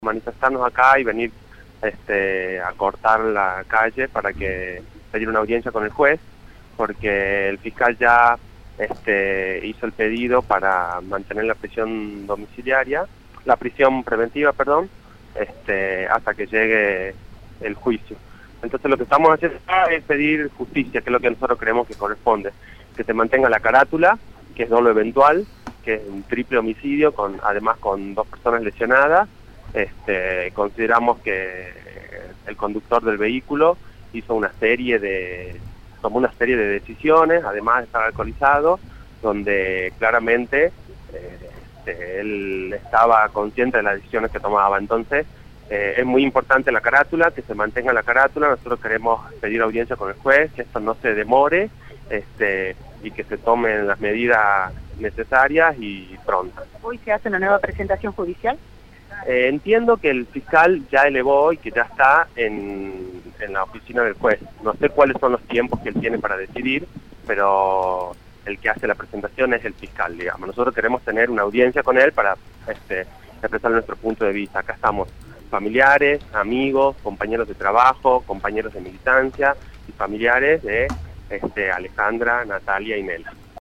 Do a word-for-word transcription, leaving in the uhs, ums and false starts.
manifestarnos acá y venir este, a cortar la calle para que pedir una audiencia con el juez, porque el fiscal ya este, hizo el pedido para mantener la prisión domiciliaria, la prisión preventiva, perdón, este, hasta que llegue el juicio. Entonces lo que estamos haciendo acá es pedir justicia, que es lo que nosotros creemos que corresponde, que se mantenga la carátula, que es dolo eventual, que es un triple homicidio, con además con dos personas lesionadas. Este, consideramos que el conductor del vehículo hizo una serie de tomó una serie de decisiones, además de estar alcoholizado, donde claramente eh, este, él estaba consciente de las decisiones que tomaba. Entonces eh, es muy importante la carátula, que se mantenga la carátula. Nosotros queremos pedir audiencia con el juez, que esto no se demore este, y que se tomen las medidas necesarias y prontas. ¿Hoy se hace una nueva presentación judicial? Eh, entiendo que el fiscal ya elevó y que ya está en, en la oficina del juez. No sé cuáles son los tiempos que él tiene para decidir, pero el que hace la presentación es el fiscal, digamos. Nosotros queremos tener una audiencia con él para este, expresar nuestro punto de vista. Acá estamos familiares, amigos, compañeros de trabajo, compañeros de militancia y familiares de este, Alejandra, Natalia y Nela.